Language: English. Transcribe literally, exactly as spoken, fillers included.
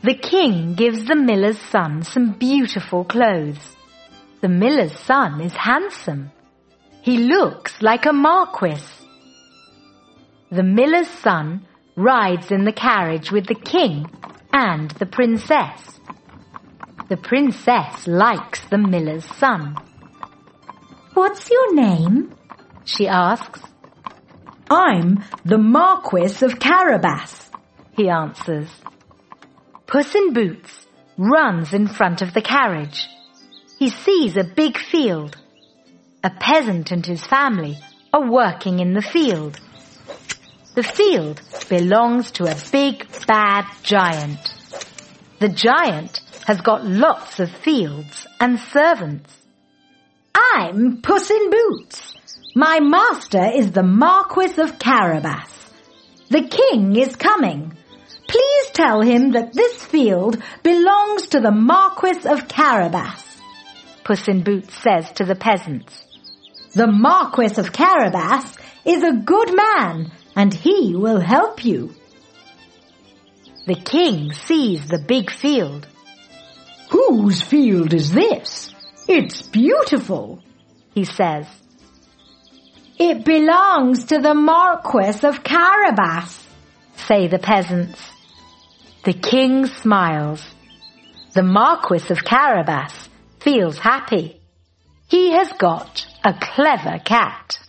The king gives the miller's son some beautiful clothes. The miller's son is handsome. He looks like a marquis. The miller's son rides in the carriage with the king and the princess. The princess likes the miller's son. "What's your name?" she asks. "I'm the Marquis of Carabas," he answers. Puss in Boots runs in front of the carriage. He sees a big field. A peasant and his family are working in the field. The field belongs to a big bad giant. The giant has got lots of fields and servants. "I'm Puss in Boots. My master is the Marquis of Carabas. The king is coming. Please tell him that this field belongs to the Marquis of Carabas," Puss in Boots says to the peasants. "The Marquis of Carabas is a good man, and he will help you." The king sees the big field. "Whose field is this? It's beautiful," he says. "It belongs to the Marquis of Carabas," say the peasants. The king smiles. The Marquis of Carabas feels happy. He has got a clever cat.